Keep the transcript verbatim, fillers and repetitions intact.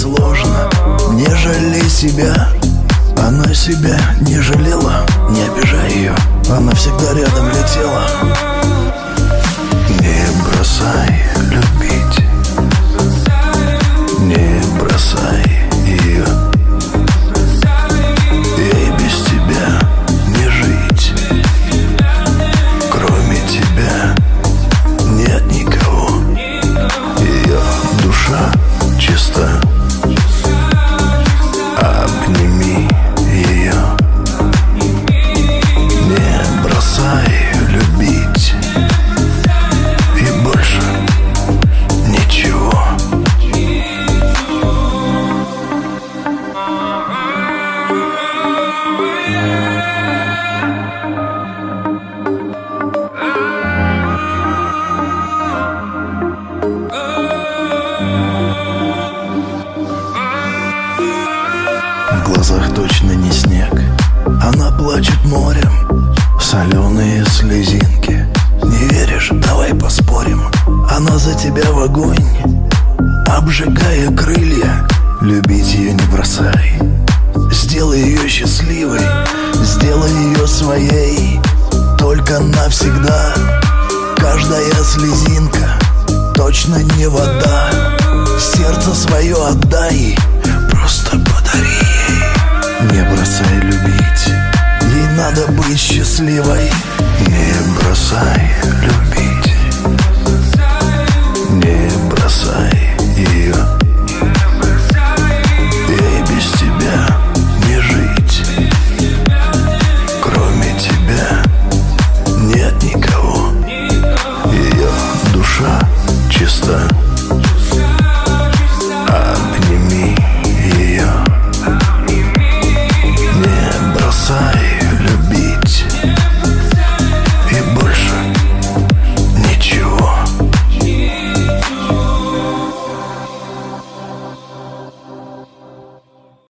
сложно. Не жалей себя, она себя не жалела. Не обижай ее, она всегда рядом летела. Не бросай любить, не бросай ее. Ей без тебя не жить. Кроме тебя нет никого. Ее душа чиста. Обними ее. Не бросай любить. И больше ничего. В глазах точно не снег. Она плачет морем, соленые слезинки. Не веришь? Давай поспорим. Она за тебя в огонь, обжигая крылья. Любить ее не бросай. Сделай ее счастливой, сделай ее своей. Только навсегда. Каждая слезинка точно не вода. Сердце свое отдай, просто подари ей. Не бросай любить, ей надо быть счастливой. Не бросай любить, не бросай.